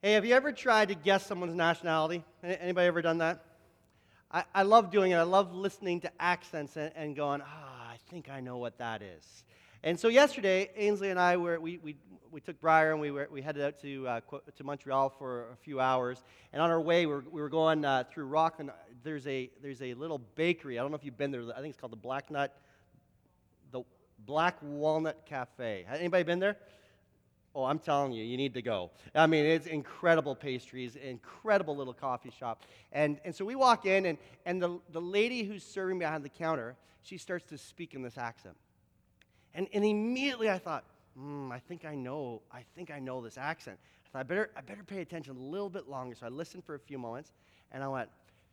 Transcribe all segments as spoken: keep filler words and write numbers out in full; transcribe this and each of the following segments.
Hey, have you ever tried to guess someone's nationality? Any- Anybody ever done that? I, I love doing it. I love listening to accents and, and going, ah, I think I know what that is. And so yesterday, Ainsley and I were we we, we took Briar and we were we headed out to uh, Qu- to Montreal for a few hours. And on our way, we were, we were going uh, through Rockland. There's a there's a little bakery. I don't know if you've been there. I think it's called the Black Nut, the Black Walnut Cafe. Has anybody been there? Oh, I'm telling you, you need to go. I mean, it's incredible pastries, incredible little coffee shop. And and so we walk in, and, and the, the lady who's serving behind the counter, she starts to speak in this accent. And and immediately I thought, hmm, I think I know, I think I know this accent. I thought, I better, I better pay attention a little bit longer. So I listened for a few moments, and I went,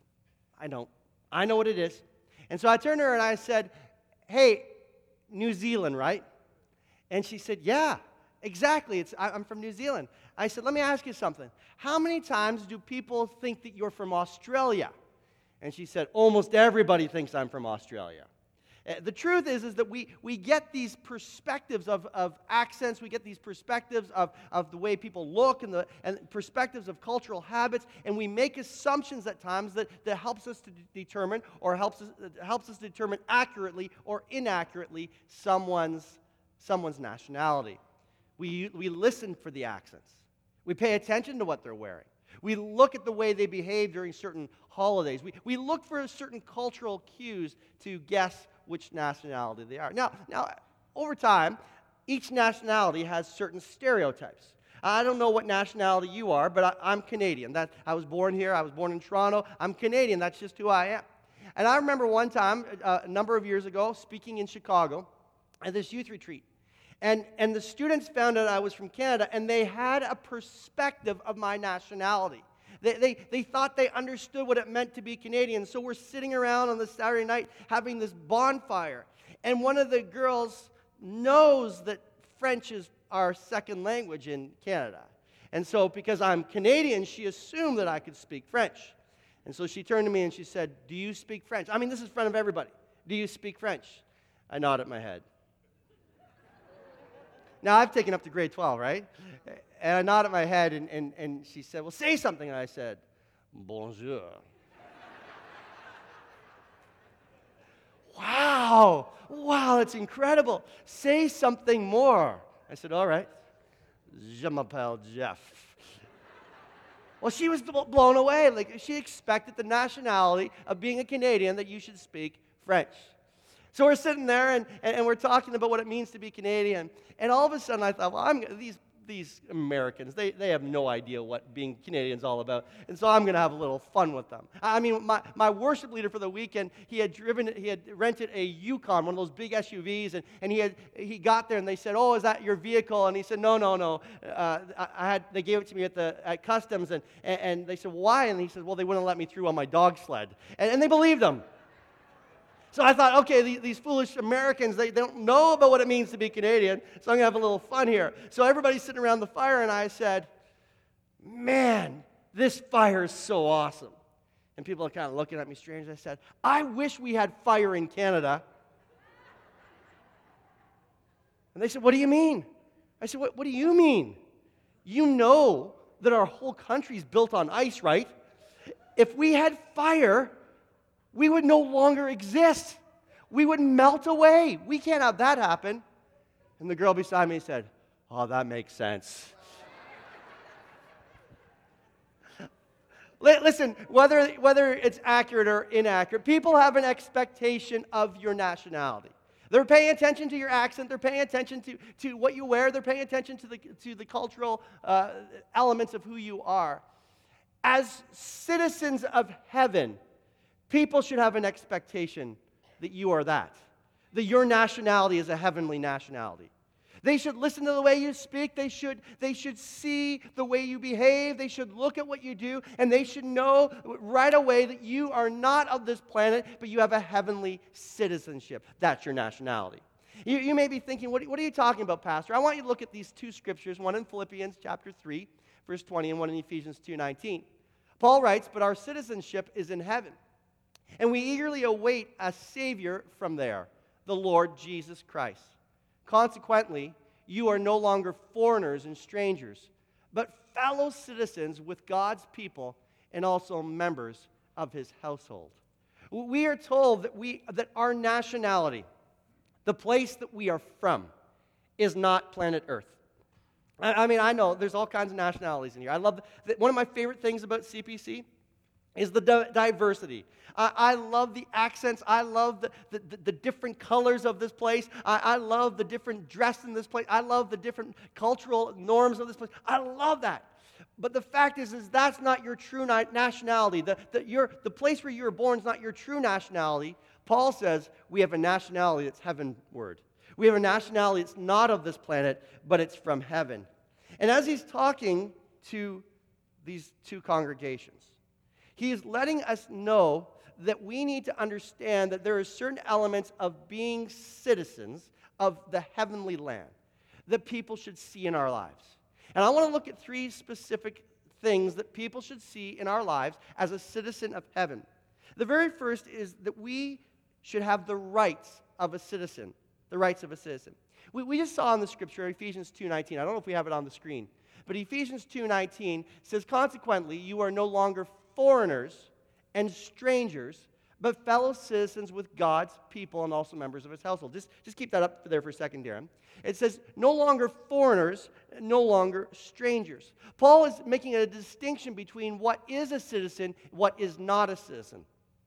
I know, I know what it is. And so I turned to her and I said, hey, New Zealand, right? And she said, yeah. Exactly. It's, I, I'm from New Zealand. I said, let me ask you something. How many times do people think that you're from Australia? And she said, almost everybody thinks I'm from Australia. Uh, the truth is, is that we, we get these perspectives of, of accents, we get these perspectives of, of the way people look and, the, and perspectives of cultural habits, and we make assumptions at times that, that helps us to de- determine or helps us, uh, helps us determine accurately or inaccurately someone's, someone's nationality. We, we listen for the accents. We pay attention to what they're wearing. We look at the way they behave during certain holidays. We, we look for certain cultural cues to guess which nationality they are. Now, now, over time, each nationality has certain stereotypes. I don't know what nationality you are, but I, I'm Canadian. That, I was born here. I was born in Toronto. I'm Canadian. That's just who I am. And I remember one time, uh, a number of years ago, speaking in Chicago at this youth retreat. And, and the students found out I was from Canada, and they had a perspective of my nationality. They, they, they thought they understood what it meant to be Canadian. So we're sitting around on this Saturday night having this bonfire. And one of the girls knows that French is our second language in Canada. And so because I'm Canadian, she assumed that I could speak French. And so she turned to me and she said, do you speak French? I mean, this is in front of everybody. Do you speak French? I nodded my head. Now, I've taken up to grade twelve, right? And I nodded my head, and, and, and she said, well, say something. And I said, bonjour. Wow. Wow, that's incredible. Say something more. I said, all right. Je m'appelle Jeff. Well, she was blown away. Like, she expected the nationality of being a Canadian that you should speak French. So we're sitting there, and, and, and we're talking about what it means to be Canadian. And all of a sudden, I thought, well, I'm, these, these Americans, they, they have no idea what being Canadian is all about. And so I'm going to have a little fun with them. I mean, my, my worship leader for the weekend, he had driven, he had rented a Yukon, one of those big S U Vs, and, and he had he got there, and they said, oh, is that your vehicle? And he said, no, no, no. Uh, I, I had they gave it to me at the at customs, and, and, and they said, why? And he said, well, they wouldn't let me through on my dog sled. And, and they believed him. So I thought, okay, these, these foolish Americans, they, they don't know about what it means to be Canadian, so I'm going to have a little fun here. So everybody's sitting around the fire, and I said, man, this fire is so awesome. And people are kind of looking at me strange. I said, I wish we had fire in Canada. And they said, what do you mean? I said, what, what do you mean? You know that our whole country is built on ice, right? If we had fire, we would no longer exist. We would melt away. We can't have that happen. And the girl beside me said, oh, that makes sense. Listen, whether, whether it's accurate or inaccurate, people have an expectation of your nationality. They're paying attention to your accent. They're paying attention to, to what you wear. They're paying attention to the, to the cultural uh, elements of who you are. As citizens of heaven, people should have an expectation that you are that, that your nationality is a heavenly nationality. They should listen to the way you speak. They should, they should see the way you behave. They should look at what you do, and they should know right away that you are not of this planet, but you have a heavenly citizenship. That's your nationality. You, you may be thinking, what, what are you talking about, Pastor? I want you to look at these two scriptures, one in Philippians chapter three, verse twenty, and one in Ephesians two nineteen. Paul writes, but our citizenship is in heaven, and we eagerly await a Savior from there, the Lord Jesus Christ. Consequently, you are no longer foreigners and strangers, but fellow citizens with God's people and also members of his household. We are told that we that our nationality, the place that we are from, is not planet Earth. I, I mean, I know there's all kinds of nationalities in here. I love that. One of my favorite things about C P C is the di- diversity. I, I love the accents. I love the, the, the, the different colors of this place. I, I love the different dress in this place. I love the different cultural norms of this place. I love that. But the fact is, is that's not your true na- nationality. The, the, your, the place where you were born is not your true nationality. Paul says we have a nationality that's heavenward. We have a nationality that's not of this planet, but it's from heaven. And as he's talking to these two congregations, he is letting us know that we need to understand that there are certain elements of being citizens of the heavenly land that people should see in our lives. And I want to look at three specific things that people should see in our lives as a citizen of heaven. The very first is that we should have the rights of a citizen, the rights of a citizen. We, we just saw in the scripture, Ephesians two nineteen. I don't know if we have it on the screen, but Ephesians two nineteen says, consequently, you are no longer foreigners and strangers, but fellow citizens with God's people and also members of his household. Just, just keep that up there for a second, Darren. It says, no longer foreigners, no longer strangers. Paul is making a distinction between what is a citizen, what is not a citizen.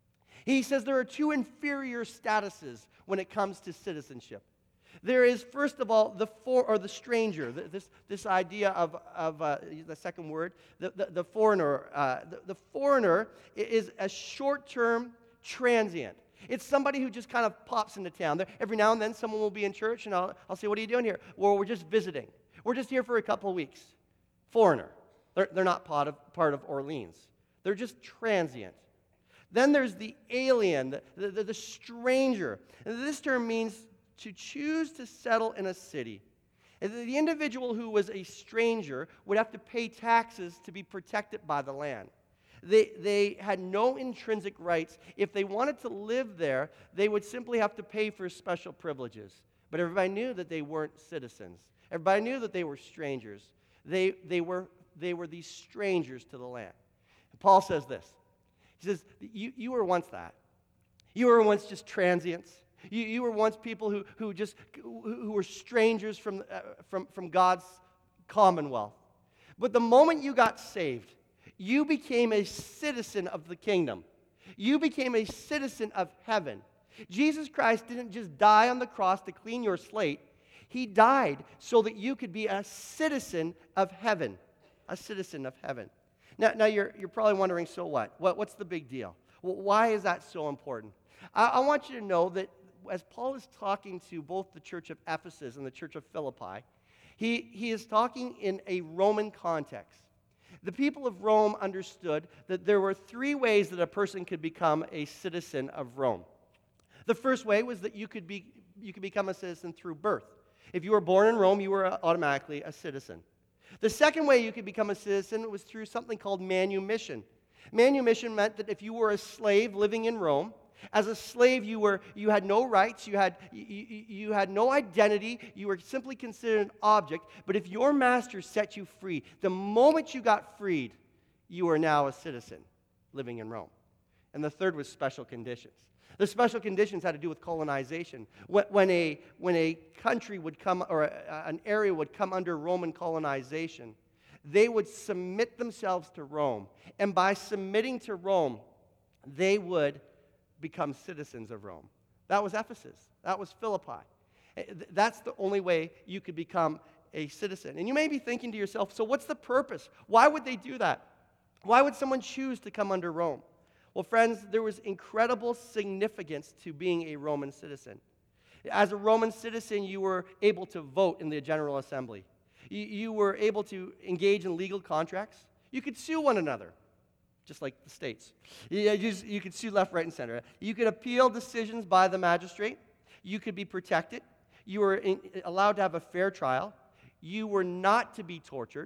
He says there are two inferior statuses when it comes to citizenship. There is, first of all, the for or the stranger. This this idea of of uh, the second word, the the, the foreigner. Uh, the, the foreigner is a short-term transient. It's somebody who just kind of pops into town. There, every now and then, someone will be in church, and I'll I'll say, "What are you doing here?" Well, we're just visiting. We're just here for a couple of weeks. Foreigner. They're they're not part of part of Orleans. They're just transient. Then there's the alien, the, the, the stranger. And this term means to choose to settle in a city. And the individual who was a stranger would have to pay taxes to be protected by the land. They, they had no intrinsic rights. If they wanted to live there, they would simply have to pay for special privileges. But everybody knew that they weren't citizens. Everybody knew that they were strangers. They, they, were, they were these strangers to the land. And Paul says this. He says, you, you were once that. You were once just transients. You, you were once people who, who just who were strangers from, uh, from, from God's commonwealth. But the moment you got saved, you became a citizen of the kingdom. You became a citizen of heaven. Jesus Christ didn't just die on the cross to clean your slate. He died so that you could be a citizen of heaven. A citizen of heaven. Now, now you're, you're probably wondering, so what? what? What's the big deal? Well, why is that so important? I, I want you to know that as Paul is talking to both the church of Ephesus and the church of Philippi, he, he is talking in a Roman context. The people of Rome understood that there were three ways that a person could become a citizen of Rome. The first way was that you could be you could become a citizen through birth. If you were born in Rome, you were automatically a citizen. The second way you could become a citizen was through something called manumission. Manumission meant that if you were a slave living in Rome, as a slave you were you had no rights, you had you, you had no identity, you were simply considered an object, but if your master set you free, the moment you got freed, you were now a citizen living in Rome. And the third was special conditions. The special conditions had to do with colonization. When a, when a country would come, or a, an area would come under Roman colonization, they would submit themselves to Rome. And by submitting to Rome, they would become citizens of Rome. That was Ephesus. That was Philippi. That's the only way you could become a citizen. And you may be thinking to yourself, so what's the purpose? Why would they do that? Why would someone choose to come under Rome? Well, friends, there was incredible significance to being a Roman citizen. As a Roman citizen, you were able to vote in the General Assembly. You, you were able to engage in legal contracts. You could sue one another, just like the states. You, you, you could sue left, right, and center. You could appeal decisions by the magistrate. You could be protected. You were in, allowed to have a fair trial. You were not to be tortured.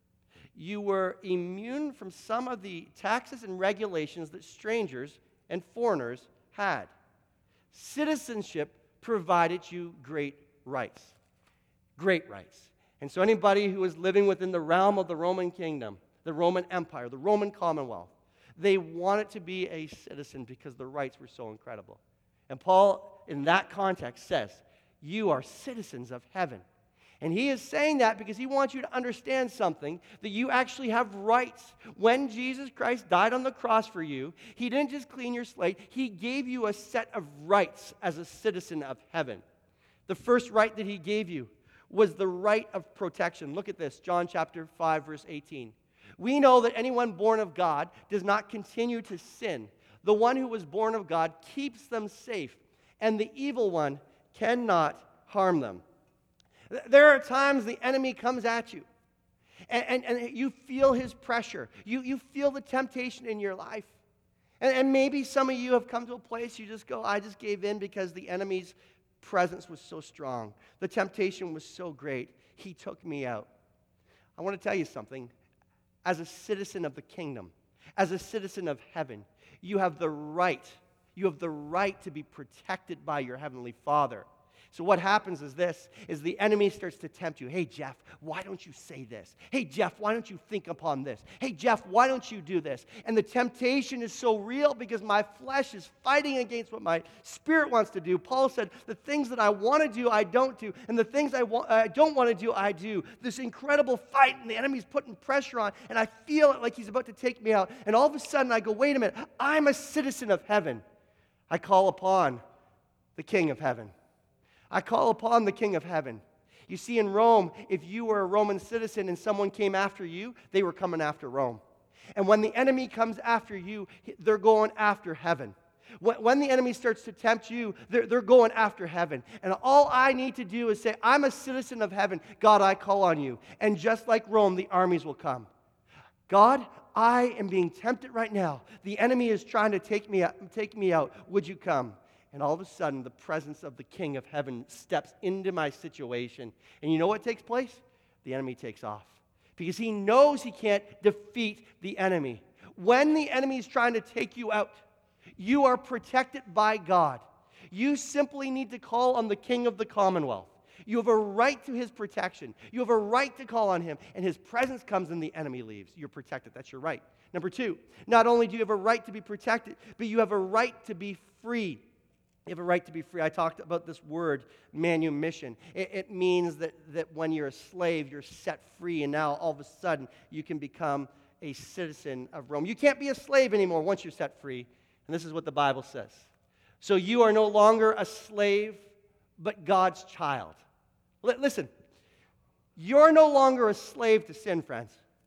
You were immune from some of the taxes and regulations that strangers and foreigners had. Citizenship provided you great rights. Great rights. And so anybody who was living within the realm of the Roman kingdom, the Roman Empire, the Roman Commonwealth, they wanted to be a citizen because the rights were so incredible. And Paul, in that context, says, you are citizens of heaven. And he is saying that because he wants you to understand something, that you actually have rights. When Jesus Christ died on the cross for you, he didn't just clean your slate, he gave you a set of rights as a citizen of heaven. The first right that he gave you was the right of protection. Look at this, John chapter five, verse eighteen. We know that anyone born of God does not continue to sin. The one who was born of God keeps them safe, and the evil one cannot harm them. There are times the enemy comes at you, and, and, and you feel his pressure. You, you feel the temptation in your life. And, and maybe some of you have come to a place you just go, I just gave in because the enemy's presence was so strong. The temptation was so great. He took me out. I want to tell you something. As a citizen of the kingdom, as a citizen of heaven, you have the right, you have the right to be protected by your heavenly Father. So what happens is this, is the enemy starts to tempt you. Hey, Jeff, why don't you say this? Hey, Jeff, why don't you think upon this? Hey, Jeff, why don't you do this? And the temptation is so real because my flesh is fighting against what my spirit wants to do. Paul said, the things that I want to do, I don't do. And the things I, wa- I don't want to do, I do. This incredible fight, and the enemy's putting pressure on, and I feel it like he's about to take me out. And all of a sudden, I go, wait a minute, I'm a citizen of heaven. I call upon the King of heaven. I call upon the King of heaven. You see, in Rome, if you were a Roman citizen and someone came after you, they were coming after Rome. And when the enemy comes after you, they're going after heaven. When the enemy starts to tempt you, they're, they're going after heaven. And all I need to do is say, I'm a citizen of heaven. God, I call on you. And just like Rome, the armies will come. God, I am being tempted right now. The enemy is trying to take me out. Take me out. Would you come? And all of a sudden, the presence of the King of heaven steps into my situation. And you know what takes place? The enemy takes off. Because he knows he can't defeat the enemy. When the enemy is trying to take you out, you are protected by God. You simply need to call on the King of the Commonwealth. You have a right to his protection. You have a right to call on him. And his presence comes and the enemy leaves. You're protected. That's your right. Number two, not only do you have a right to be protected, but you have a right to be free. You have a right to be free. I talked about this word, manumission. It, it means that, that when you're a slave, you're set free, and now all of a sudden you can become a citizen of Rome. You can't be a slave anymore once you're set free, and this is what the Bible says. So you are no longer a slave, but God's child. L- listen, you're no longer a slave to sin, friends.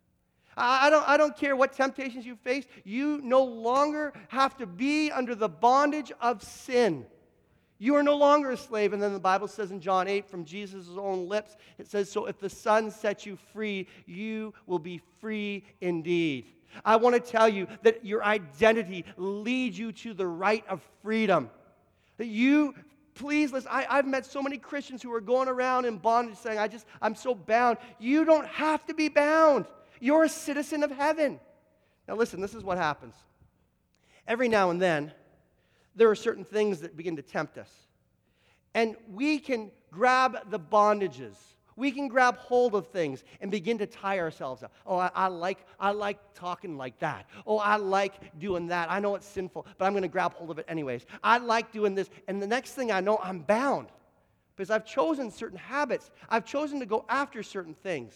I don't, I don't care what temptations you face. You no longer have to be under the bondage of sin. You are no longer a slave. And then the Bible says in John eight, from Jesus' own lips, it says, so if the Son sets you free, you will be free indeed. I want to tell you that your identity leads you to the right of freedom. That you, please listen, I, I've met so many Christians who are going around in bondage saying, I just, I'm so bound. You don't have to be bound. You're a citizen of heaven. Now listen, this is what happens. Every now and then, there are certain things that begin to tempt us. And we can grab the bondages. We can grab hold of things and begin to tie ourselves up. Oh, I, I like I like talking like that. Oh, I like doing that. I know it's sinful, but I'm going to grab hold of it anyways. I like doing this. And the next thing I know, I'm bound. Because I've chosen certain habits. I've chosen to go after certain things.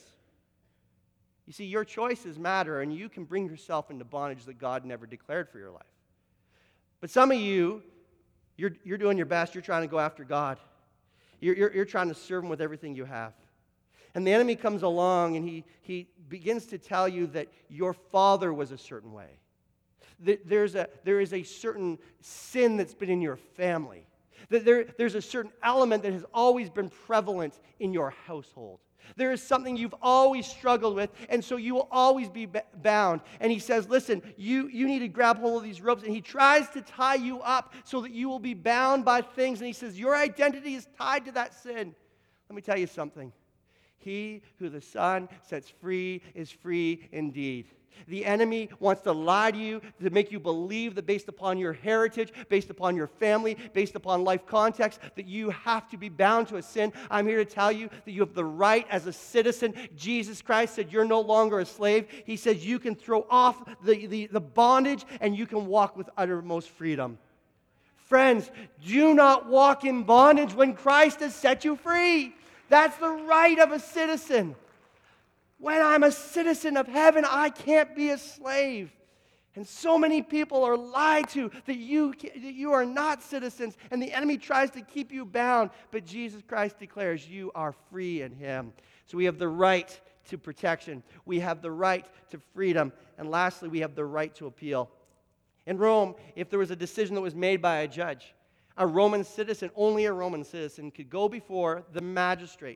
You see, your choices matter, and you can bring yourself into bondage that God never declared for your life. But some of you, you're, you're doing your best. You're trying to go after God. You're, you're, you're trying to serve Him with everything you have. And the enemy comes along, and he, he begins to tell you that your father was a certain way. That there's a, there is a certain sin that's been in your family. That there, there's a certain element that has always been prevalent in your household. There is something you've always struggled with, and so you will always be bound. And he says, listen, you, you need to grab hold of these ropes. And he tries to tie you up so that you will be bound by things. And he says, your identity is tied to that sin. Let me tell you something. He who the Son sets free is free indeed. The enemy wants to lie to you, to make you believe that based upon your heritage, based upon your family, based upon life context, that you have to be bound to a sin. I'm here to tell you that you have the right as a citizen. Jesus Christ said you're no longer a slave. He says you can throw off the, the, the bondage and you can walk with uttermost freedom. Friends, do not walk in bondage when Christ has set you free. That's the right of a citizen. When I'm a citizen of heaven, I can't be a slave. And so many people are lied to that you, that you are not citizens, and the enemy tries to keep you bound. But Jesus Christ declares you are free in Him. So we have the right to protection. We have the right to freedom. And lastly, we have the right to appeal. In Rome, if there was a decision that was made by a judge, a Roman citizen, only a Roman citizen, could go before the magistrate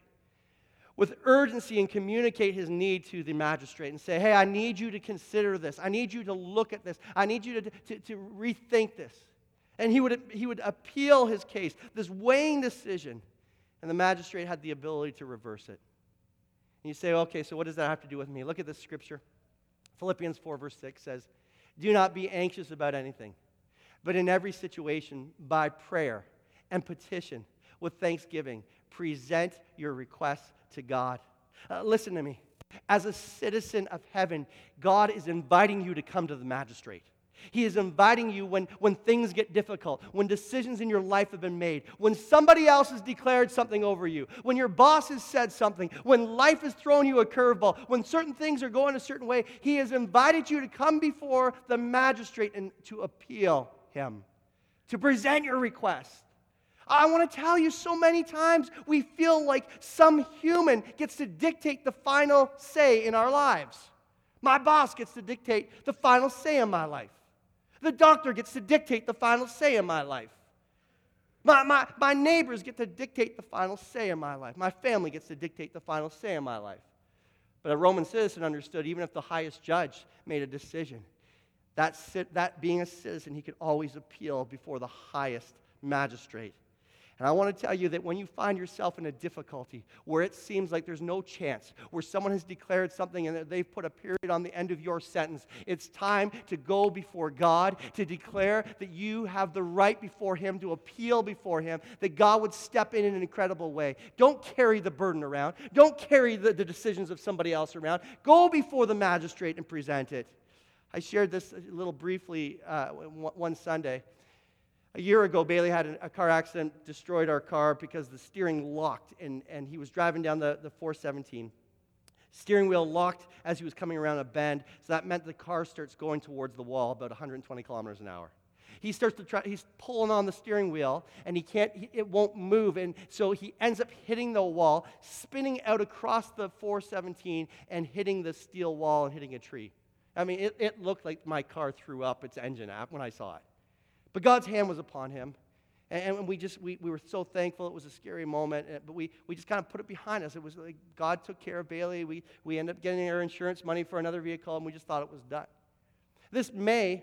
with urgency and communicate his need to the magistrate and say, hey, I need you to consider this. I need you to look at this. I need you to, to, to rethink this. And he would, he would appeal his case, this weighing decision, and the magistrate had the ability to reverse it. And you say, okay, so what does that have to do with me? Look at this scripture. Philippians four verse six says, do not be anxious about anything, but in every situation, by prayer and petition, with thanksgiving, present your requests to God. Uh, listen to me. As a citizen of heaven, God is inviting you to come to the magistrate. He is inviting you when, when things get difficult, when decisions in your life have been made, when somebody else has declared something over you, when your boss has said something, when life has thrown you a curveball, when certain things are going a certain way. He has invited you to come before the magistrate and to appeal him, to present your request. I want to tell you, so many times we feel like some human gets to dictate the final say in our lives. My boss gets to dictate the final say in my life. The doctor gets to dictate the final say in my life. My, my, my neighbors get to dictate the final say in my life. My family gets to dictate the final say in my life. But a Roman citizen understood, even if the highest judge made a decision, that, that being a citizen, he could always appeal before the highest magistrate. And I want to tell you that when you find yourself in a difficulty where it seems like there's no chance, where someone has declared something and they've put a period on the end of your sentence, it's time to go before God, to declare that you have the right before Him, to appeal before Him, that God would step in in an incredible way. Don't carry the burden around. Don't carry the, the decisions of somebody else around. Go before the magistrate and present it. I shared this a little briefly uh, one Sunday. A year ago, Bailey had a car accident, destroyed our car because the steering locked, and, and he was driving down the, the four seventeen. Steering wheel locked as he was coming around a bend, so that meant the car starts going towards the wall about one hundred twenty kilometers an hour. He starts to try, he's pulling on the steering wheel, and he can't, he, it won't move, and so he ends up hitting the wall, spinning out across the four seventeen, and hitting the steel wall and hitting a tree. I mean, it, it looked like my car threw up its engine out when I saw it. But God's hand was upon him, and, and we just we, we were so thankful. It was a scary moment, but we, we just kind of put it behind us. It was like God took care of Bailey. We we ended up getting our insurance money for another vehicle, and we just thought it was done. This May,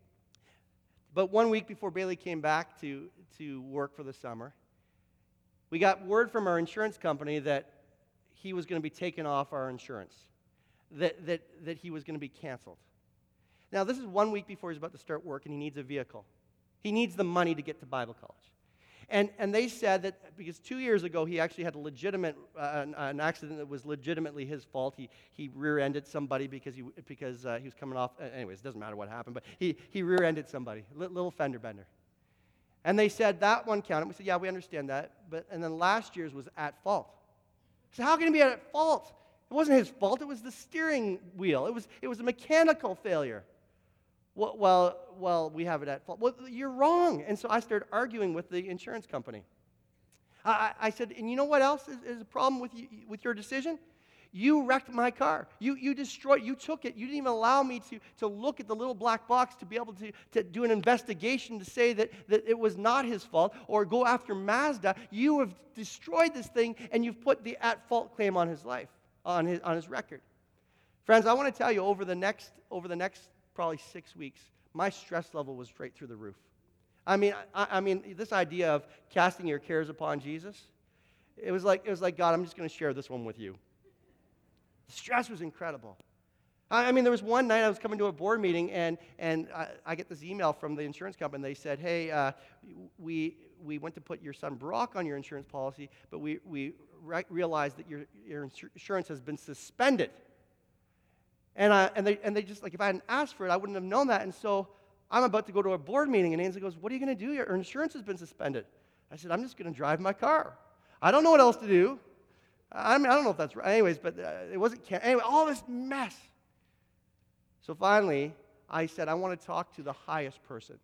but one week before Bailey came back to, to work for the summer, we got word from our insurance company that he was going to be taken off our insurance, that that that he was going to be canceled. Now, this is one week before he's about to start work, and he needs a vehicle. He needs the money to get to Bible college. And and they said that because two years ago he actually had a legitimate, uh, an, an accident that was legitimately his fault. He he rear-ended somebody because he because uh, he was coming off, uh, anyways, it doesn't matter what happened, but he, he rear-ended somebody, a little fender bender. And they said that one counted. We said, yeah, we understand that. But and then last year's was at fault. So how can he be at fault? It wasn't his fault. It was the steering wheel. It was it was a mechanical failure. Well, well, well, we have it at fault. Well, you're wrong. And so I started arguing with the insurance company. I, I said, and you know what else is, is a problem with you, with your decision? You wrecked my car. You you destroyed, you took it. You didn't even allow me to, to look at the little black box to be able to, to do an investigation to say that, that it was not his fault or go after Mazda. You have destroyed this thing, and you've put the at-fault claim on his life, on his on his record. Friends, I want to tell you, over the next over the next probably six weeks, my stress level was straight through the roof. I mean, I, I mean, this idea of casting your cares upon Jesus, it was like it was like God, I'm just going to share this one with you. The stress was incredible. I mean, there was one night I was coming to a board meeting, and, and I, I get this email from the insurance company. They said, hey, uh, we we went to put your son Brock on your insurance policy, but we, we re- realized that your, your insurance has been suspended. And, I, and, they, and they just, like, if I hadn't asked for it, I wouldn't have known that. And so I'm about to go to a board meeting, and Ainsley goes, what are you going to do? Your insurance has been suspended. I said, I'm just going to drive my car. I don't know what else to do. I mean, I don't know if that's right. Anyways, but uh, it wasn't, can- anyway, all this mess. So finally, I said, I want to talk to the highest person.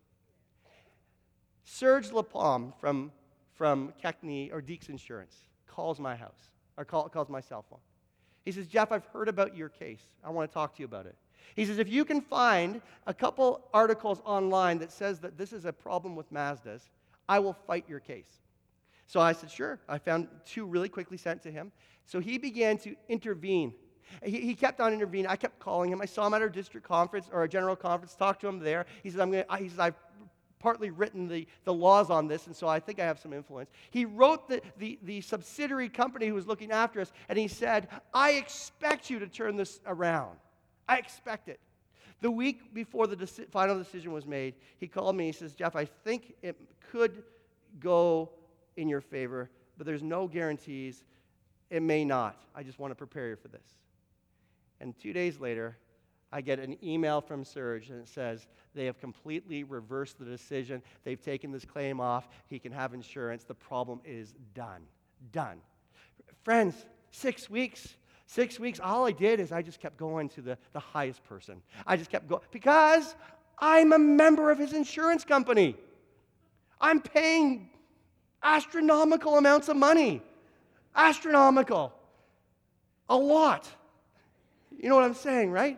Serge Lapalme from, from Keckney or Deeks Insurance calls my house, or call, calls my cell phone. He says, Jeff, I've heard about your case. I want to talk to you about it. He says, if you can find a couple articles online that says that this is a problem with Mazdas, I will fight your case. So I said, sure. I found two really quickly sent to him. So he began to intervene. He, he kept on intervening. I kept calling him. I saw him at our district conference or our general conference, talked to him there. He says, I'm going to, he says, I've partly written the, the laws on this, and so I think I have some influence. He wrote the, the, the subsidiary company who was looking after us, and he said, I expect you to turn this around. I expect it. The week before the deci- final decision was made, he called me. He says, Jeff, I think it could go in your favor, but there's no guarantees. It may not. I just want to prepare you for this. And two days later, I get an email from Serge, and it says they have completely reversed the decision. They've taken this claim off. He can have insurance. The problem is done. Done. Friends, six weeks. Six weeks, all I did is I just kept going to the, the highest person. I just kept going because I'm a member of his insurance company. I'm paying astronomical amounts of money. Astronomical. A lot. You know what I'm saying, right?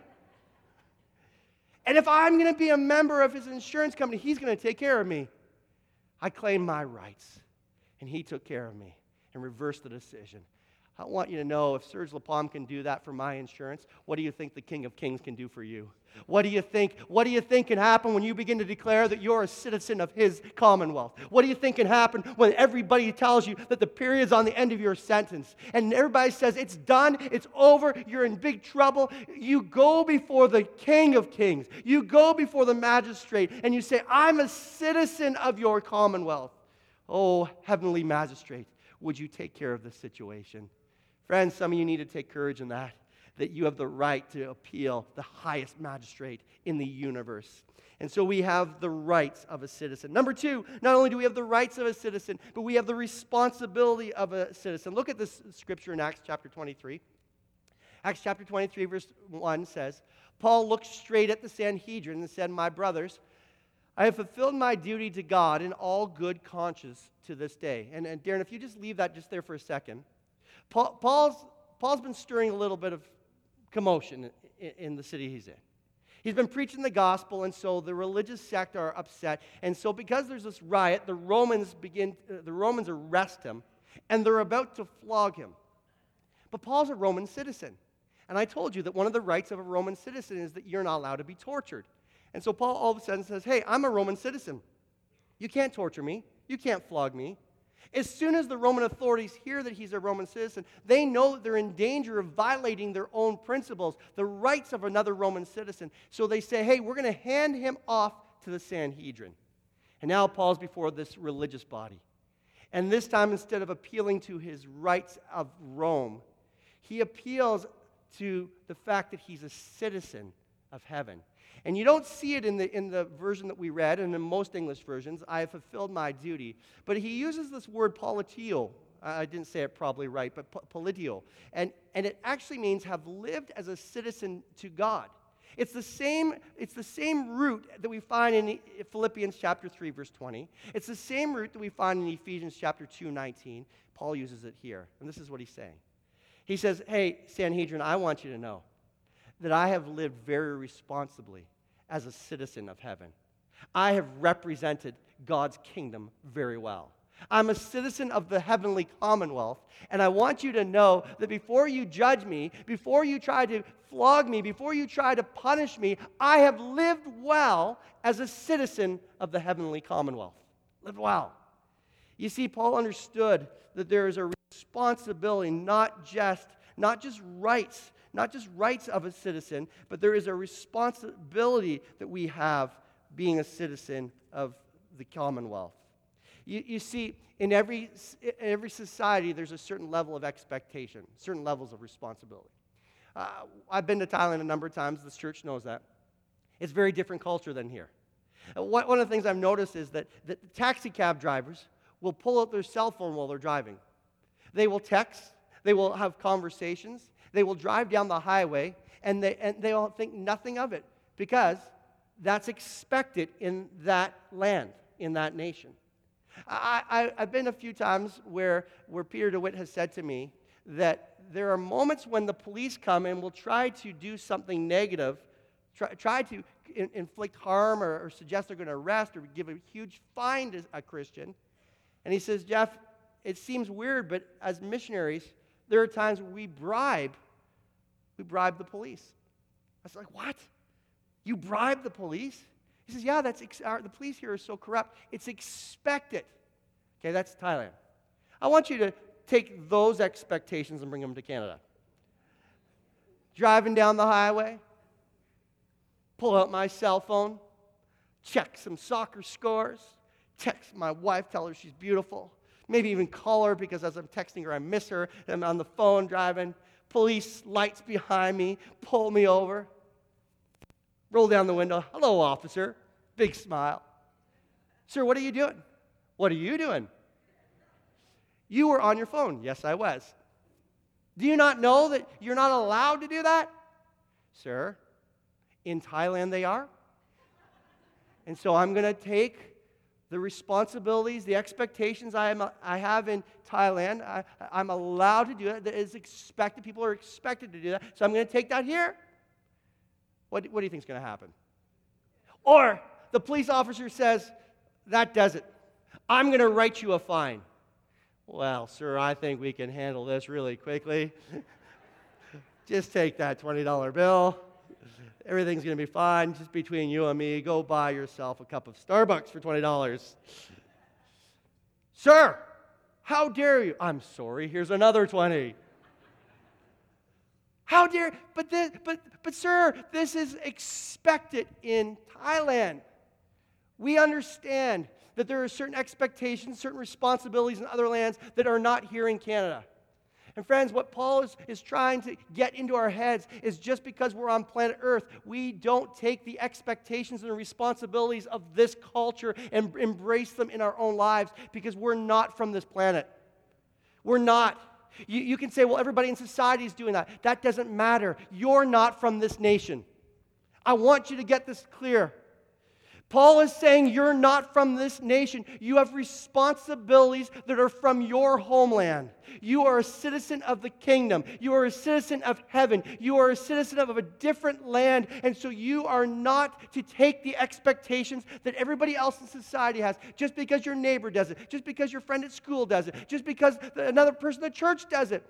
And if I'm going to be a member of his insurance company, he's going to take care of me. I claimed my rights, and he took care of me and reversed the decision. I want you to know if Serge Lapalme can do that for my insurance, what do you think the King of Kings can do for you? What do you think? What do you think can happen when you begin to declare that you're a citizen of his commonwealth? What do you think can happen when everybody tells you that the period's on the end of your sentence and everybody says it's done, it's over, you're in big trouble? You go before the King of Kings. You go before the magistrate and you say, I'm a citizen of your commonwealth. Oh, heavenly magistrate, would you take care of this situation? Friends, some of you need to take courage in that, that you have the right to appeal the highest magistrate in the universe. And so we have the rights of a citizen. Number two, not only do we have the rights of a citizen, but we have the responsibility of a citizen. Look at this scripture in Acts chapter twenty-three. Acts chapter twenty-three, verse one says, Paul looked straight at the Sanhedrin and said, my brothers, I have fulfilled my duty to God in all good conscience to this day. And, and Darren, if you just leave that just there for a second. Paul, Paul's, Paul's been stirring a little bit of commotion in, in the city he's in. He's been preaching the gospel, and so the religious sect are upset. And so because there's this riot, the Romans begin, uh, the Romans arrest him, and they're about to flog him. But Paul's a Roman citizen. And I told you that one of the rights of a Roman citizen is that you're not allowed to be tortured. And so Paul all of a sudden says, hey, I'm a Roman citizen. You can't torture me. You can't flog me. As soon as the Roman authorities hear that he's a Roman citizen, they know that they're in danger of violating their own principles, the rights of another Roman citizen. So they say, hey, we're going to hand him off to the Sanhedrin. And now Paul's before this religious body. And this time, instead of appealing to his rights of Rome, he appeals to the fact that he's a citizen of heaven. And you don't see it in the, in the version that we read, and in most English versions, I have fulfilled my duty. But he uses this word politio. I didn't say it probably right, but politio. And, and it actually means have lived as a citizen to God. It's the same, it's the same root that we find in Philippians chapter three, verse twenty. It's the same root that we find in Ephesians chapter two, nineteen. Paul uses it here, and this is what he's saying. He says, hey, Sanhedrin, I want you to know that I have lived very responsibly as a citizen of heaven. I have represented God's kingdom very well. I'm a citizen of the heavenly commonwealth, and I want you to know that before you judge me, before you try to flog me, before you try to punish me, I have lived well as a citizen of the heavenly commonwealth. Lived well. You see, Paul understood that there is a responsibility, not just, not just rights, not just rights of a citizen, but there is a responsibility that we have being a citizen of the Commonwealth. You, you see, in every, in every society, there's a certain level of expectation, certain levels of responsibility. Uh, I've been to Thailand a number of times. This church knows that. It's a very different culture than here. Uh, one, one of the things I've noticed is that, that the taxi cab drivers will pull out their cell phone while they're driving. They will text. They will have conversations. They will drive down the highway, and they and they will think nothing of it because that's expected in that land, in that nation. I, I, I've been a few times where, where Peter DeWitt has said to me that there are moments when the police come and will try to do something negative, try, try to in, inflict harm or, or suggest they're going to arrest or give a huge fine to a Christian. And he says, Jeff, it seems weird, but as missionaries, there are times we bribe, we bribe the police. I was like, what? You bribe the police? He says, yeah, that's ex- our, the police here are so corrupt. It's expected. Okay, that's Thailand. I want you to take those expectations and bring them to Canada. Driving down the highway, pull out my cell phone, check some soccer scores, text my wife, tell her she's beautiful, maybe even call her because as I'm texting her, I miss her, and I'm on the phone driving, police lights behind me, pull me over. Roll down the window. Hello, officer. Big smile. Sir, what are you doing? What are you doing? You were on your phone. Yes, I was. Do you not know that you're not allowed to do that? Sir, in Thailand they are. And so I'm going to take the responsibilities, the expectations I, am, I have in Thailand. I, I'm allowed to do it. That is expected. People are expected to do that. So I'm going to take that here. What, what do you think is going to happen? Or the police officer says, that does it. I'm going to write you a fine. Well, sir, I think we can handle this really quickly. Just take that twenty dollar bill. Everything's going to be fine. Just between you and me, go buy yourself a cup of Starbucks for twenty dollars. Sir, how dare you? I'm sorry, here's another twenty. How dare, but this, but but sir, this is expected in Thailand. We understand that there are certain expectations, certain responsibilities in other lands that are not here in Canada. And friends, what Paul is, is trying to get into our heads is just because we're on planet Earth, we don't take the expectations and the responsibilities of this culture and embrace them in our own lives because we're not from this planet. We're not. You, you can say, well, everybody in society is doing that. That doesn't matter. You're not from this nation. I want you to get this clear. Paul is saying you're not from this nation. You have responsibilities that are from your homeland. You are a citizen of the kingdom. You are a citizen of heaven. You are a citizen of a different land. And so you are not to take the expectations that everybody else in society has just because your neighbor does it, just because your friend at school does it, just because another person at church does it.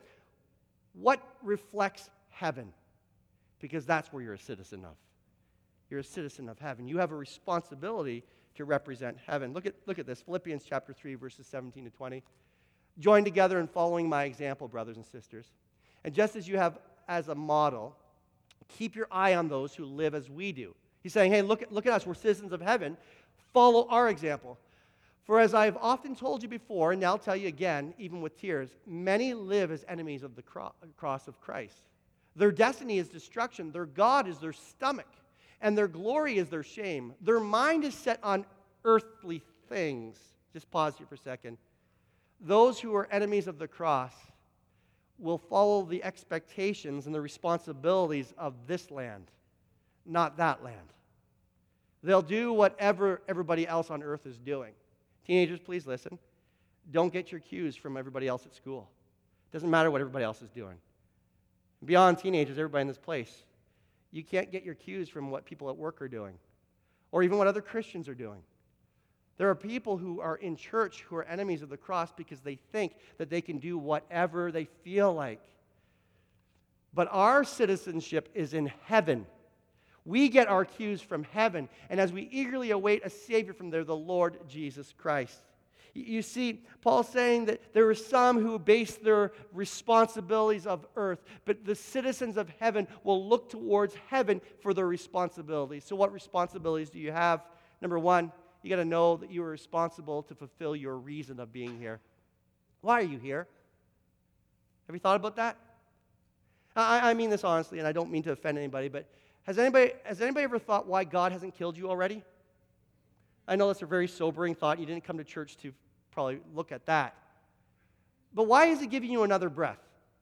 What reflects heaven? Because that's where you're a citizen of. You're a citizen of heaven. You have a responsibility to represent heaven. Look at, look at this, Philippians chapter three, verses seventeen to twenty. Join together in following my example, brothers and sisters. And just as you have as a model, keep your eye on those who live as we do. He's saying, hey, look at, look at us. We're citizens of heaven. Follow our example. For as I have often told you before, and now I'll tell you again, even with tears, many live as enemies of the cro- cross of Christ. Their destiny is destruction. Their God is their stomach. And their glory is their shame. Their mind is set on earthly things. Just pause here for a second. Those who are enemies of the cross will follow the expectations and the responsibilities of this land, not that land. They'll do whatever everybody else on earth is doing. Teenagers, please listen. Don't get your cues from everybody else at school. It doesn't matter what everybody else is doing. Beyond teenagers, everybody in this place, you can't get your cues from what people at work are doing or even what other Christians are doing. There are people who are in church who are enemies of the cross because they think that they can do whatever they feel like. But our citizenship is in heaven. We get our cues from heaven, and as we eagerly await a Savior from there, the Lord Jesus Christ. You see, Paul's saying that there are some who base their responsibilities of earth, but the citizens of heaven will look towards heaven for their responsibilities. So what responsibilities do you have? Number one, you got to know that you are responsible to fulfill your reason of being here. Why are you here? Have you thought about that? I, I mean this honestly, and I don't mean to offend anybody, but has anybody, has anybody ever thought why God hasn't killed you already? I know that's a very sobering thought. You didn't come to church to probably look at that. But why is He giving you another breath?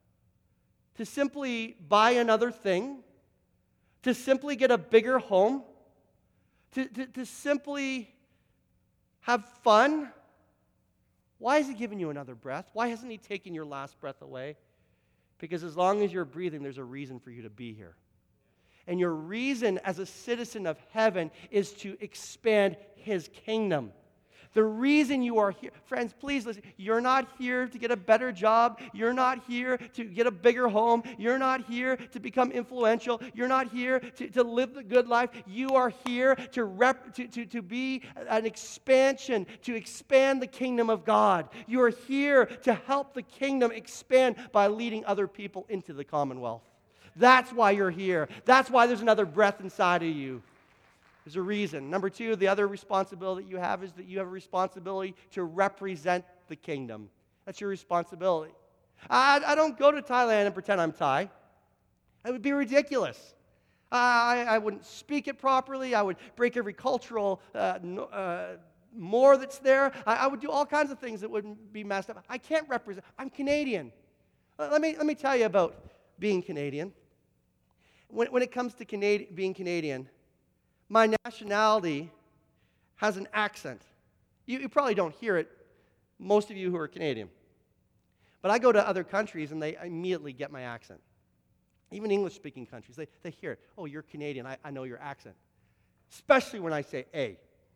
To simply buy another thing? To simply get a bigger home? To, to, to simply have fun? Why is He giving you another breath? Why hasn't He taken your last breath away? Because as long as you're breathing, there's a reason for you to be here. And your reason as a citizen of heaven is to expand His kingdom. The reason you are here, friends, please listen, you're not here to get a better job. You're not here to get a bigger home. You're not here to become influential. You're not here to, to live the good life. You are here to, rep, to, to, to be an expansion, to expand the kingdom of God. You are here to help the kingdom expand by leading other people into the commonwealth. That's why you're here. That's why there's another breath inside of you. There's a reason. Number two, the other responsibility you have is that you have a responsibility to represent the kingdom. That's your responsibility. I, I don't go to Thailand and pretend I'm Thai. It would be ridiculous. I, I wouldn't speak it properly. I would break every cultural uh, no, uh, more that's there. I, I would do all kinds of things that would be messed up. I can't represent. I'm Canadian. Let me, let me tell you about being Canadian. When, when it comes to Canadi- being Canadian, my nationality has an accent. You, you probably don't hear it, most of you who are Canadian. But I go to other countries and they immediately get my accent. Even English-speaking countries, they, they hear it. Oh, you're Canadian, I, I know your accent. Especially when I say A.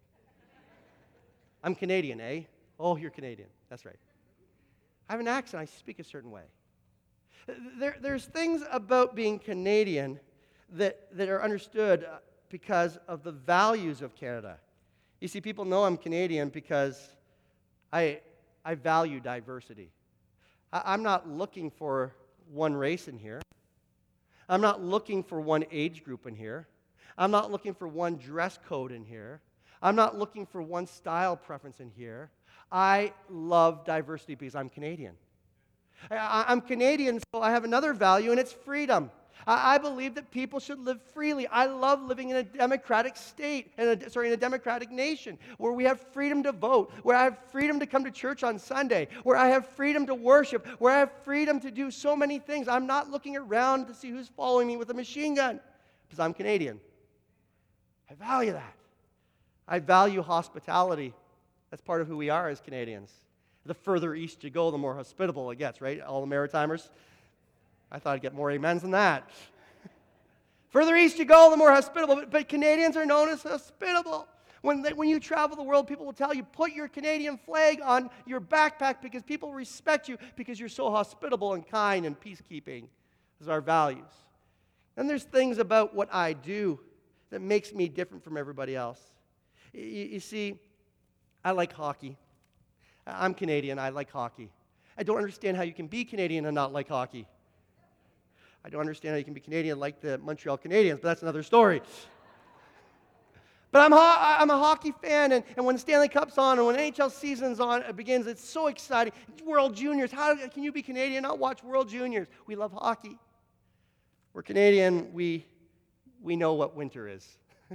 I'm Canadian, eh? Oh, you're Canadian, that's right. I have an accent, I speak a certain way. There, there's things about being Canadian that, that are understood because of the values of Canada. You see, people know I'm Canadian because I, I value diversity. I, I'm not looking for one race in here. I'm not looking for one age group in here. I'm not looking for one dress code in here. I'm not looking for one style preference in here. I love diversity because I'm Canadian. I, I'm Canadian, so I have another value, and it's freedom. I believe that people should live freely. I love living in a democratic state, in a, sorry, in a democratic nation, where we have freedom to vote, where I have freedom to come to church on Sunday, where I have freedom to worship, where I have freedom to do so many things. I'm not looking around to see who's following me with a machine gun, because I'm Canadian. I value that. I value hospitality. That's part of who we are as Canadians. The further east you go, the more hospitable it gets, right? All the Maritimers. I thought I'd get more amens than that. Further east you go, the more hospitable. But, but Canadians are known as hospitable. When, they, when you travel the world, people will tell you, put your Canadian flag on your backpack because people respect you because you're so hospitable and kind and peacekeeping. Those are our values. And there's things about what I do that makes me different from everybody else. You, you see, I like hockey. I'm Canadian. I like hockey. I don't understand how you can be Canadian and not like hockey. I don't understand how you can be Canadian like the Montreal Canadiens, but that's another story. But I'm, ho- I'm a hockey fan, and, and when the Stanley Cup's on, and when N H L season's on, it begins, it's so exciting. World Juniors, how can you be Canadian and not watch World Juniors? We love hockey. We're Canadian, we, we know what winter is.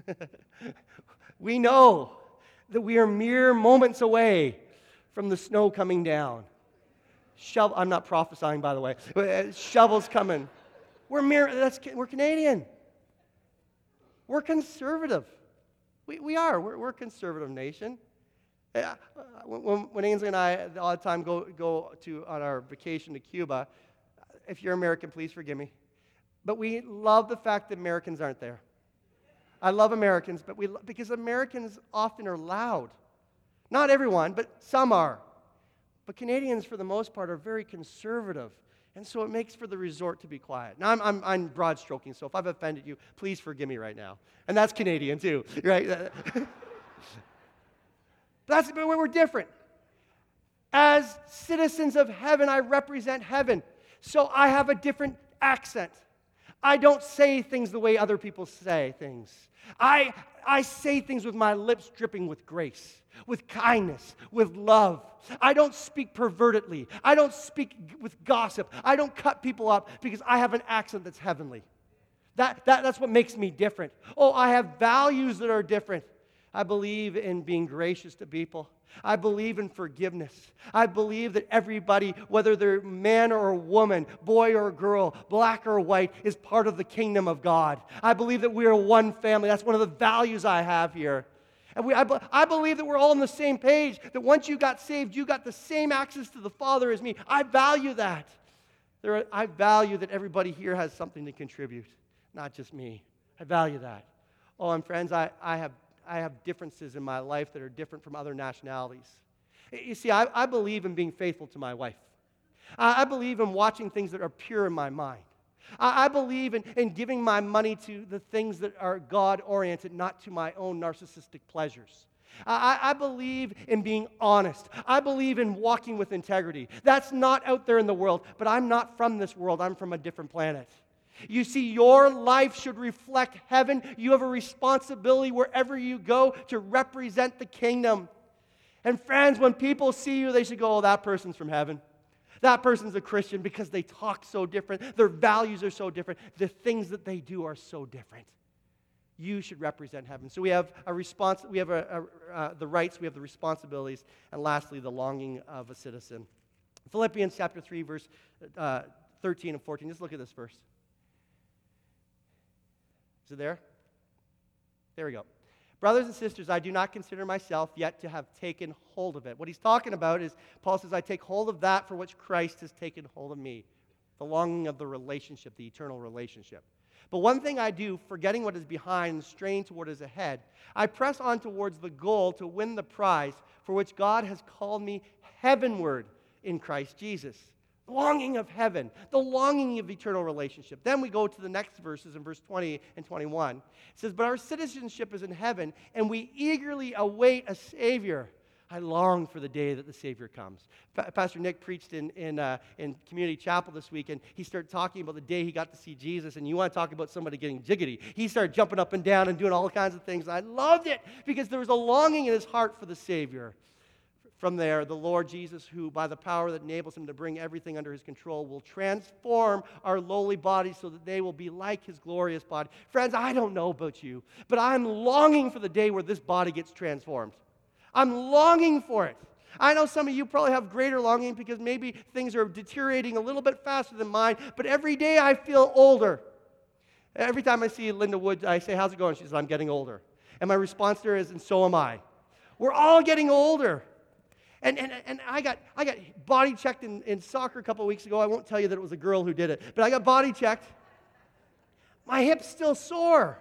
We know that we are mere moments away from the snow coming down. Shovel, I'm not prophesying, by the way. Shovel's coming. We're mere, that's, we're Canadian. We're conservative. We, we are. We're, we're a conservative nation. Uh, when, when Ainsley and I all the time go, go to on our vacation to Cuba, if you're American, please forgive me. But we love the fact that Americans aren't there. I love Americans, but we because Americans often are loud. Not everyone, but some are. But Canadians, for the most part, are very conservative. And so it makes for the resort to be quiet. Now, I'm, I'm, I'm broad stroking, so if I've offended you, please forgive me right now. And that's Canadian, too, right? That's, but we're different. As citizens of heaven, I represent heaven. So I have a different accent. I don't say things the way other people say things. I, I say things with my lips dripping with grace, with kindness, with love. I don't speak pervertedly. I don't speak with gossip. I don't cut people up because I have an accent that's heavenly. That, that, that's what makes me different. Oh, I have values that are different. I believe in being gracious to people. I believe in forgiveness. I believe that everybody, whether they're man or woman, boy or girl, black or white, is part of the kingdom of God. I believe that we are one family. That's one of the values I have here. And we, I, I believe that we're all on the same page, that once you got saved, you got the same access to the Father as me. I value that. There are, I value that everybody here has something to contribute, not just me. I value that. Oh, and friends, I, I have I have differences in my life that are different from other nationalities. You see, I, I believe in being faithful to my wife. I, I believe in watching things that are pure in my mind. I, I believe in, in giving my money to the things that are God-oriented, not to my own narcissistic pleasures. I, I believe in being honest. I believe in walking with integrity. That's not out there in the world, but I'm not from this world. I'm from a different planet. You see, your life should reflect heaven. You have a responsibility wherever you go to represent the kingdom. And friends, when people see you, they should go, oh, that person's from heaven. That person's a Christian because they talk so different. Their values are so different. The things that they do are so different. You should represent heaven. So we have a response. We have a, a, uh, the rights. We have the responsibilities. And lastly, the longing of a citizen. Philippians chapter three, verse uh, thirteen and fourteen. Just look at this verse. Is it there? There we go. Brothers and sisters, I do not consider myself yet to have taken hold of it. What he's talking about is, Paul says, I take hold of that for which Christ has taken hold of me. The longing of the relationship, the eternal relationship. But one thing I do, forgetting what is behind and straining toward what is ahead, I press on towards the goal to win the prize for which God has called me heavenward in Christ Jesus. Longing of heaven, the longing of eternal relationship. Then we go to the next verses in verse twenty and twenty-one. It says, but our citizenship is in heaven, and we eagerly await a Savior. I long for the day that the Savior comes. Pa- Pastor Nick preached in, in, uh, in Community Chapel this week, and he started talking about the day he got to see Jesus, and you want to talk about somebody getting jiggity. He started jumping up and down and doing all kinds of things. I loved it because there was a longing in his heart for the Savior. From there, the Lord Jesus, who by the power that enables him to bring everything under his control, will transform our lowly bodies so that they will be like his glorious body. Friends, I don't know about you, but I'm longing for the day where this body gets transformed. I'm longing for it. I know some of you probably have greater longing because maybe things are deteriorating a little bit faster than mine, but every day I feel older. Every time I see Linda Wood, I say, how's it going? She says, I'm getting older. And my response to her is, and so am I. We're all getting older. And, and, and I got I got body checked in, in soccer a couple of weeks ago. I won't tell you that it was a girl who did it, but I got body checked. My hip's still sore.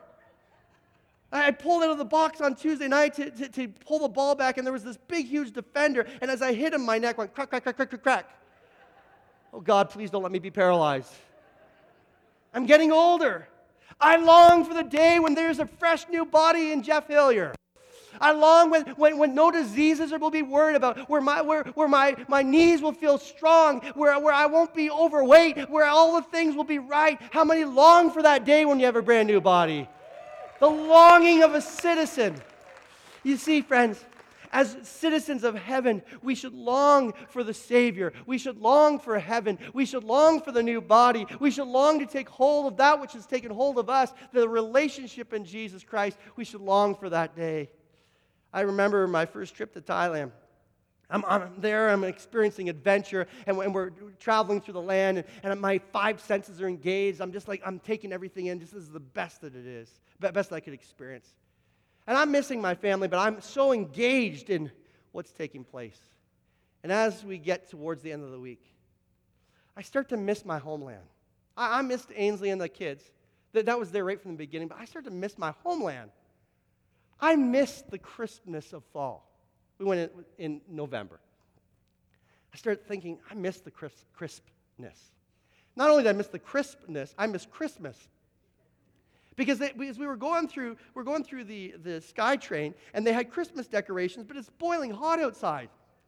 I pulled out of the box on Tuesday night to, to, to pull the ball back, and there was this big, huge defender, and as I hit him, my neck went crack, crack, crack, crack, crack, crack. Oh, God, please don't let me be paralyzed. I'm getting older. I long for the day when there's a fresh new body in Jeff Hillier. I long when, when, when no diseases will be worried about, where my where, where my, my knees will feel strong, where, where I won't be overweight, where all the things will be right. How many long for that day when you have a brand new body? The longing of a citizen. You see, friends, as citizens of heaven, we should long for the Savior. We should long for heaven. We should long for the new body. We should long to take hold of that which has taken hold of us, the relationship in Jesus Christ. We should long for that day. I remember my first trip to Thailand. I'm, I'm there, I'm experiencing adventure, and when we're traveling through the land, and, and my five senses are engaged. I'm just like, I'm taking everything in. This is the best that it is, best that I could experience. And I'm missing my family, but I'm so engaged in what's taking place. And as we get towards the end of the week, I start to miss my homeland. I, I missed Ainsley and the kids. That, that was there right from the beginning, but I started to miss my homeland. I missed the crispness of fall. We went in, in November. I started thinking, I missed the crisp, crispness. Not only did I miss the crispness, I missed Christmas. Because they, as we were going through, we're going through the, the SkyTrain, and they had Christmas decorations, but it's boiling hot outside.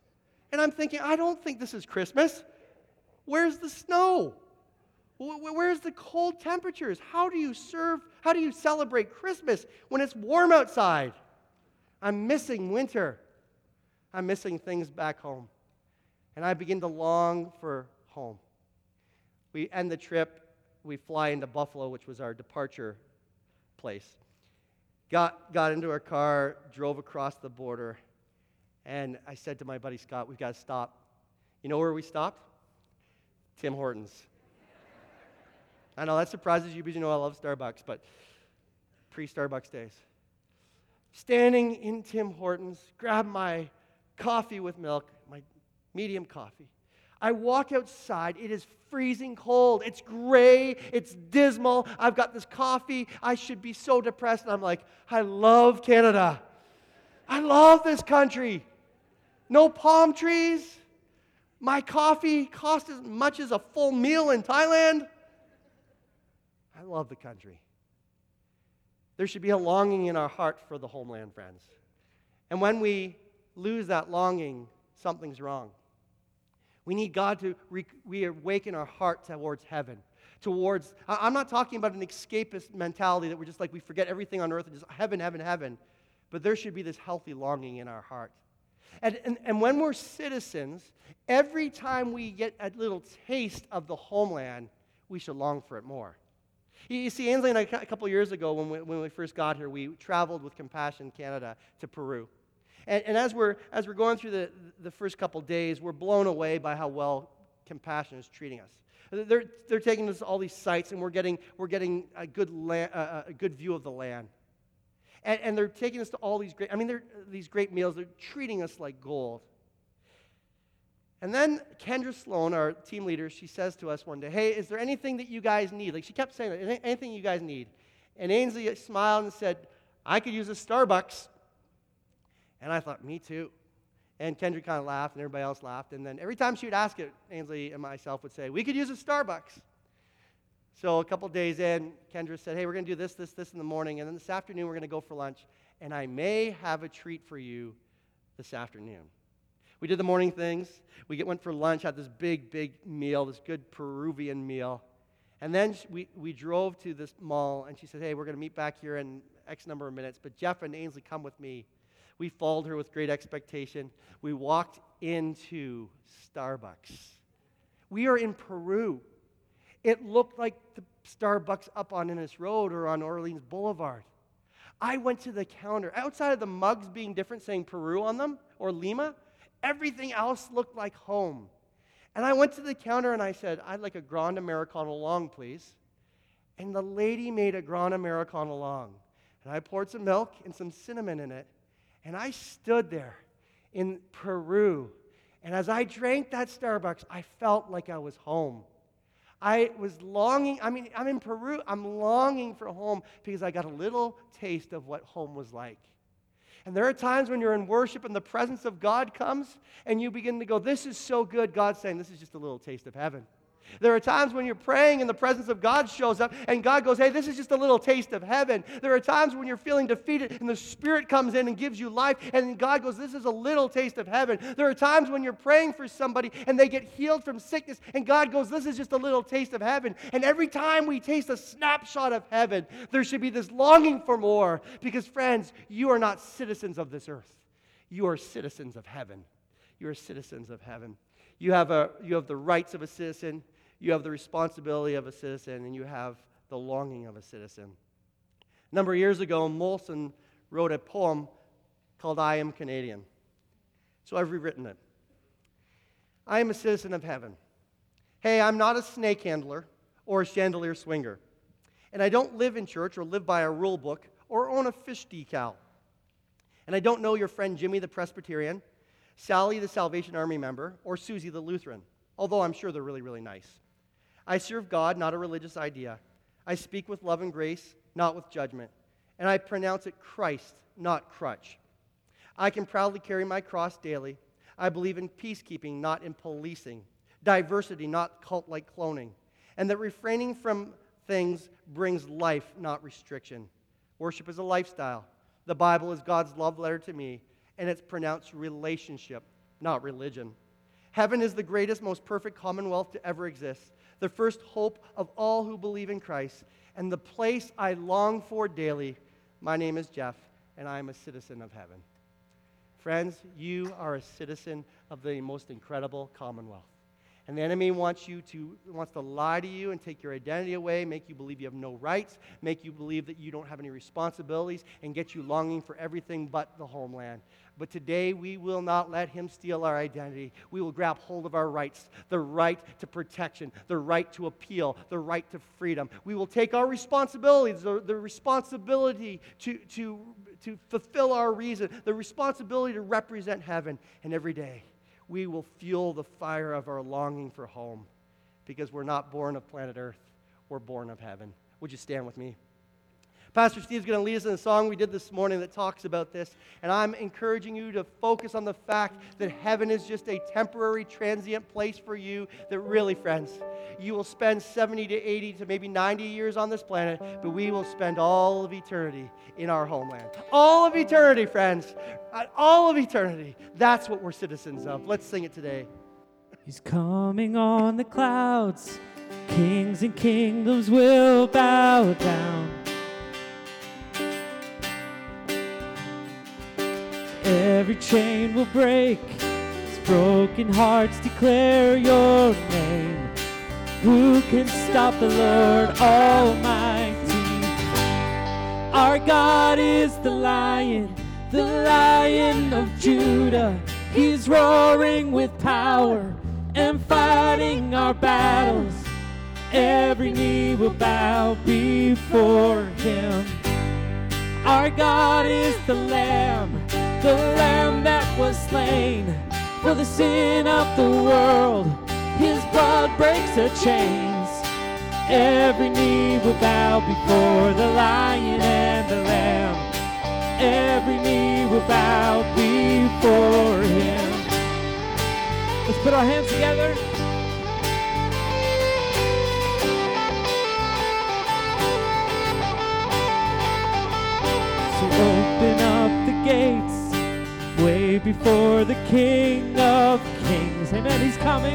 And I'm thinking, I don't think this is Christmas. Where's the snow? Where's the cold temperatures? How do you serve, how do you celebrate Christmas when it's warm outside? I'm missing winter. I'm missing things back home. And I begin to long for home. We end the trip. We fly into Buffalo, which was our departure place. Got, got into our car, drove across the border, and I said to my buddy Scott, we've got to stop. You know where we stopped? Tim Hortons. I know that surprises you because you know I love Starbucks, but pre-Starbucks days. Standing in Tim Hortons, grab my coffee with milk, my medium coffee. I walk outside. It is freezing cold. It's gray. It's dismal. I've got this coffee. I should be so depressed. And I'm like, I love Canada. I love this country. No palm trees. My coffee costs as much as a full meal in Thailand. I love the country. There should be a longing in our heart for the homeland, friends. And when we lose that longing, something's wrong. We need God to re- reawaken our heart towards heaven. Towards, I'm not talking about an escapist mentality that we're just like, we forget everything on earth and just heaven, heaven, heaven. But there should be this healthy longing in our heart. And, and, and when we're citizens, every time we get a little taste of the homeland, we should long for it more. You see, Ainsley and I, a couple years ago, when we, when we first got here, we traveled with Compassion Canada to Peru. And, and as we're as we're going through the, the first couple days, we're blown away by how well Compassion is treating us. They're they're taking us to all these sites, and we're getting we're getting a good land, uh, a good view of the land. And, and they're taking us to all these great, I mean, they're these great meals. They're treating us like gold. And then Kendra Sloan, our team leader, she says to us one day, hey, is there anything that you guys need? Like, she kept saying, that, anything you guys need? And Ainsley smiled and said, I could use a Starbucks. And I thought, me too. And Kendra kind of laughed, and everybody else laughed. And then every time she would ask it, Ainsley and myself would say, we could use a Starbucks. So a couple days in, Kendra said, hey, we're going to do this, this, this in the morning, and then this afternoon we're going to go for lunch, and I may have a treat for you this afternoon. We did the morning things. We get, went for lunch, had this big, big meal, this good Peruvian meal. And then we, we drove to this mall, and she said, hey, we're going to meet back here in X number of minutes, but Jeff and Ainsley, come with me. We followed her with great expectation. We walked into Starbucks. We are in Peru. It looked like the Starbucks up on Innis Road or on Orleans Boulevard. I went to the counter. Outside of the mugs being different, saying Peru on them, or Lima, everything else looked like home. And I went to the counter and I said, I'd like a Grand Americano long, please. And the lady made a Grand Americano long. And I poured some milk and some cinnamon in it. And I stood there in Peru. And as I drank that Starbucks, I felt like I was home. I was longing, I mean, I'm in Peru, I'm longing for home because I got a little taste of what home was like. And there are times when you're in worship and the presence of God comes and you begin to go, this is so good. God's saying, this is just a little taste of heaven. There are times when you're praying and the presence of God shows up and God goes, hey, this is just a little taste of heaven. There are times when you're feeling defeated and the Spirit comes in and gives you life and God goes, this is a little taste of heaven. There are times when you're praying for somebody and they get healed from sickness and God goes, this is just a little taste of heaven. And every time we taste a snapshot of heaven, there should be this longing for more because, friends, you are not citizens of this earth. You are citizens of heaven. You are citizens of heaven. You have, a, you have the rights of a citizen. You have the responsibility of a citizen, and you have the longing of a citizen. A number of years ago, Molson wrote a poem called I Am Canadian. So I've rewritten it. I am a citizen of heaven. Hey, I'm not a snake handler or a chandelier swinger. And I don't live in church or live by a rule book or own a fish decal. And I don't know your friend Jimmy the Presbyterian, Sally the Salvation Army member, or Susie the Lutheran, although I'm sure they're really, really nice. I serve God, not a religious idea. I speak with love and grace, not with judgment. And I pronounce it Christ, not crutch. I can proudly carry my cross daily. I believe in peacekeeping, not in policing. Diversity, not cult-like cloning. And that refraining from things brings life, not restriction. Worship is a lifestyle. The Bible is God's love letter to me, and it's pronounced relationship, not religion. Heaven is the greatest, most perfect commonwealth to ever exist, the first hope of all who believe in Christ, and the place I long for daily. My name is Jeff, and I am a citizen of heaven. Friends, you are a citizen of the most incredible commonwealth. And the enemy wants you to wants to lie to you and take your identity away, make you believe you have no rights, make you believe that you don't have any responsibilities, and get you longing for everything but the homeland. But today we will not let him steal our identity. We will grab hold of our rights, the right to protection, the right to appeal, the right to freedom. We will take our responsibilities, the, the responsibility to, to, to fulfill our reason, the responsibility to represent heaven, and every day we will fuel the fire of our longing for home, because we're not born of planet Earth, we're born of heaven. Would you stand with me? Pastor Steve's going to lead us in a song we did this morning that talks about this, and I'm encouraging you to focus on the fact that heaven is just a temporary, transient place for you, that really, friends, you will spend seventy to eighty to maybe ninety years on this planet, but we will spend all of eternity in our homeland. All of eternity, friends. All of eternity. That's what we're citizens of. Let's sing it today. He's coming on the clouds. Kings and kingdoms will bow down. Every chain will break. As broken hearts declare your name. Who can stop the Lord Almighty? Our God is the Lion, the Lion of Judah. He's roaring with power and fighting our battles. Every knee will bow before him. Our God is the Lamb, the Lamb that was slain for the sin of the world. His blood breaks the chains. Every knee will bow before the Lion and the Lamb. Every knee will bow before him. Let's put our hands together. So open up the gates way before the King of Kings. Amen. He's coming.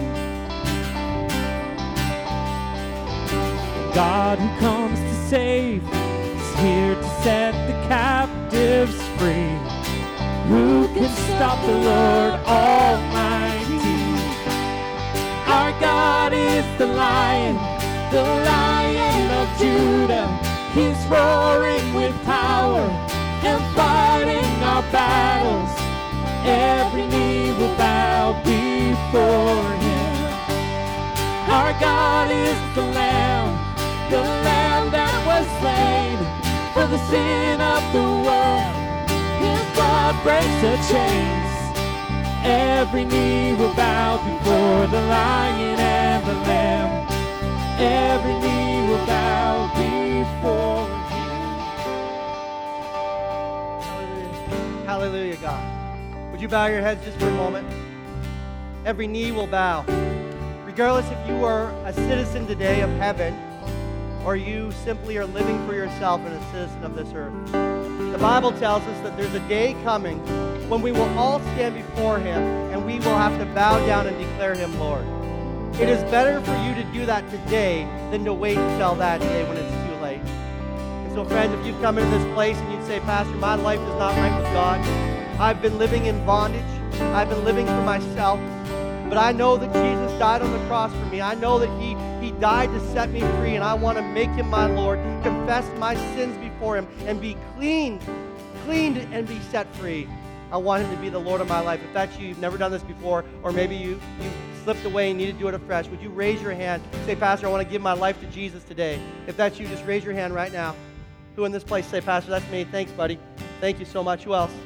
God who comes to save is here to set the captives free. Who can stop the Lord Almighty? Our God is the Lion, the Lion of Judah. He's roaring with power and fighting our battles. Every knee will bow before him. Our God is the Lamb, the Lamb that was slain for the sin of the world. His blood breaks the chains. Every knee will bow before the Lion and the Lamb. Every knee will bow before Hallelujah. Hallelujah, God. Would you bow your heads just for a moment? Every knee will bow. Regardless if you are a citizen today of heaven, or you simply are living for yourself and a citizen of this earth. The Bible tells us that there's a day coming when we will all stand before him and we will have to bow down and declare him Lord. It is better for you to do that today than to wait until that day when it's too late. And so, friends, if you've come into this place and you'd say, Pastor, my life is not right with God. I've been living in bondage. I've been living for myself. But I know that Jesus died on the cross for me. I know that he, he died to set me free, and I want to make him my Lord, confess my sins before him, and be cleaned, cleaned and be set free. I want him to be the Lord of my life. If that's you, you've never done this before, or maybe you, you slipped away and need to do it afresh, would you raise your hand? Say, Pastor, I want to give my life to Jesus today. If that's you, just raise your hand right now. Who in this place say, Pastor, that's me. Thanks, buddy. Thank you so much. Who else?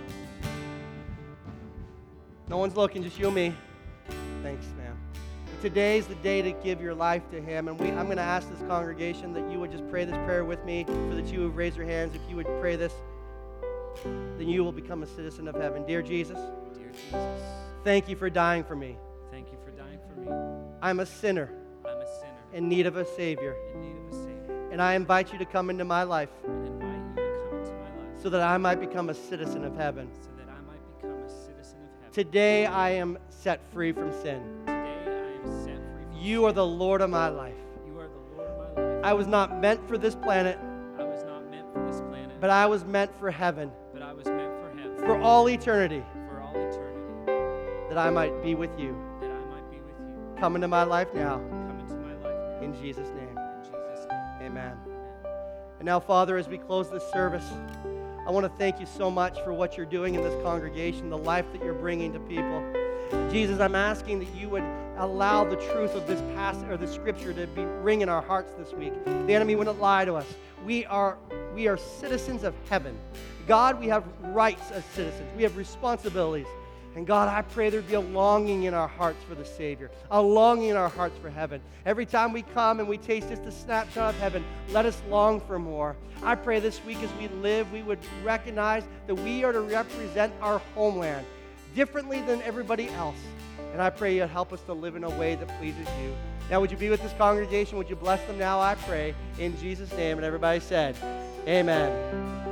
No one's looking, just you and me. Thanks, man. Today's the day to give your life to him. And we, I'm going to ask this congregation that you would just pray this prayer with me. For the two who raise your hands, if you would pray this, then you will become a citizen of heaven. Dear Jesus, Dear Jesus, thank you for dying for me. thank you for dying for me. I'm a sinner I'm a sinner in need of a Savior. in need of a Savior. And I invite you to come into my life And invite you to come into my life so that I might become a citizen of heaven. so that I might become a citizen of Today I am set free from sin. Today I am set free from You are the Lord of my life. You are the Lord of my life. I was not meant for this planet, I was not meant for this planet, but I was meant for heaven, but I was meant for heaven, for all eternity, for all eternity, that I might be with you. that I might be with you. Come into my life now. Come into my life now. In Jesus' name, In Jesus' name. amen. And now, Father, as we close this service, I want to thank you so much for what you're doing in this congregation, the life that you're bringing to people. Jesus, I'm asking that you would allow the truth of this passage or the scripture to be ring in our hearts this week. The enemy wouldn't lie to us. We are we are citizens of heaven. God, we have rights as citizens. We have responsibilities. And God, I pray there'd be a longing in our hearts for the Savior, a longing in our hearts for heaven. Every time we come and we taste just a snapshot of heaven, let us long for more. I pray this week as we live, we would recognize that we are to represent our homeland differently than everybody else. And I pray you'd help us to live in a way that pleases you. Now, would you be with this congregation? Would you bless them now, I pray, in Jesus' name? And everybody said, amen.